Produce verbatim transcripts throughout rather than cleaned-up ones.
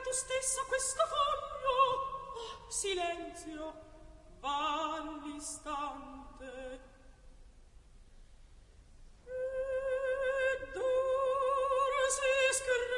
tu stessa questo foglio? Oh, silenzio, va all'istante. E d'ora si scrive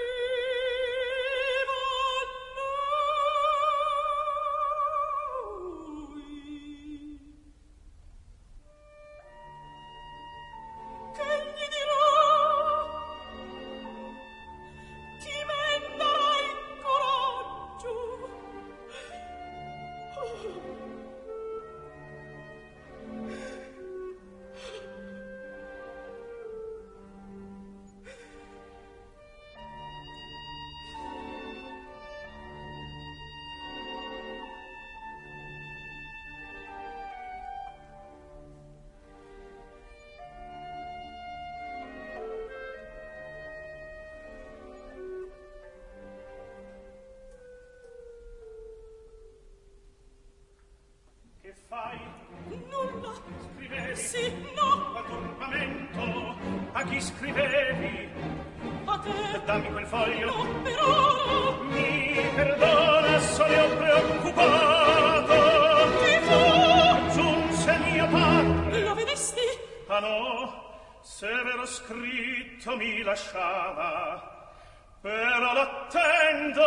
scrivevi? A te. Dammi quel foglio. No, per ora. Mi perdona, sono preoccupato. Che fu? Giunse mio padre. Lo vedesti? Ah no, severo scritto mi lasciava. Però l'attendo,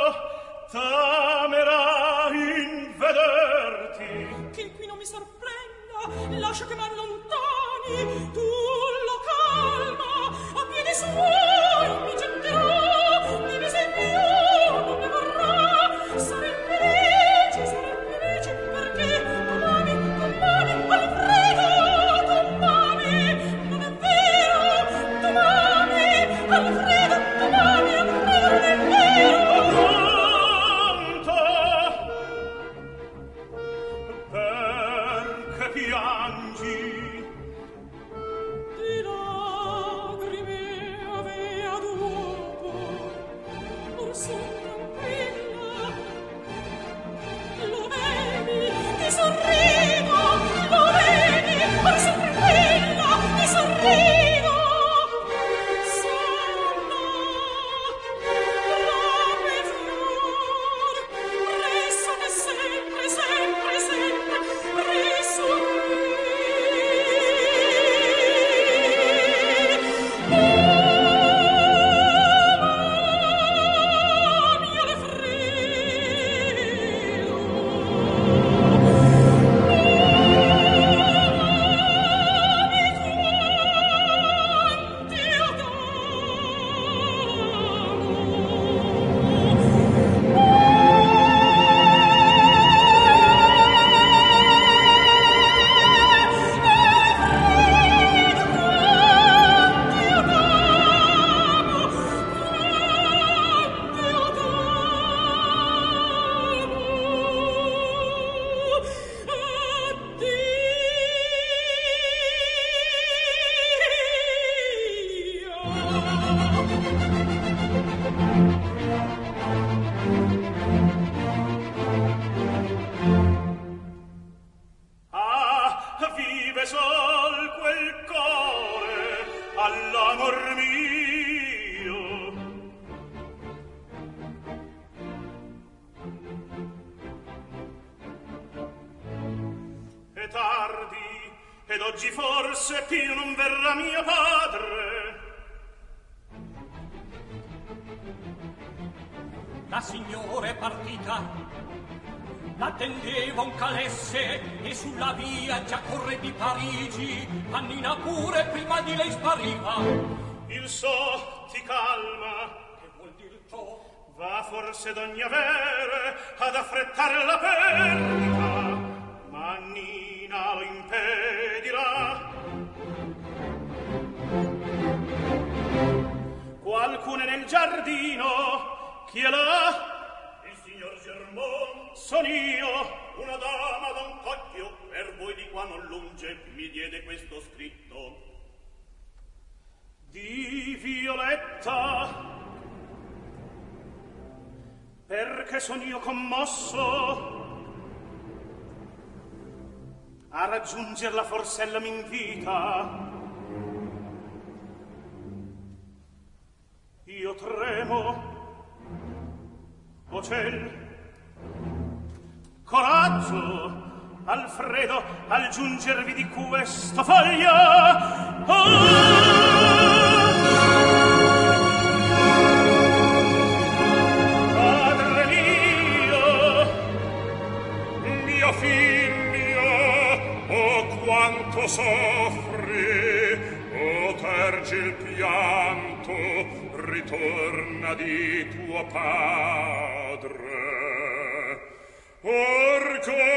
t'amerà in vederti. Che qui non mi sorprenda, lascia che m'allontani. Tu lo calma, a piedi suoi mi getterò, mi disegnerò, non ne vorrà. Sarei felice, sarei felice, perché t'amami, t'amami, Alfredo, t'amami, non è vero, t'amami, Alfredo, t'amami, Alfredo, non è vero. Perché piangi? Di lagrime avea dopo, or son tranquilla. Lo vedi, ti sorrido, lo vedi, or son tranquilla, ti sorrido. Santa, grave fior, restane sempre, sempre, sempre, risorri. Ah, vive sol quel core all'amor mio. È tardi, ed oggi forse più non verrà mio padre. La signora è partita, l'attendeva un calesse e sulla via già corre di Parigi. Annina pure prima di lei spariva. Il so ti calma. Che vuol dir ciò? Va forse d'ogni avere ad affrettare la perdita, ma Annina lo impedirà. Qualcuno è nel giardino. Chi è là? Il signor Germont. Son io. Una dama d'un cocchio, per voi di qua non lunge, mi diede questo scritto. Di Violetta. Perché son io commosso? A raggiunger la forsella m'invita. Io tremo. o ciel. Coraggio, Alfredo, al giungervi di questa foglia. Ah! Padre mio, mio figlio, oh quanto soffri, oh tergi il pianto, ritorna di tuo padre. Orco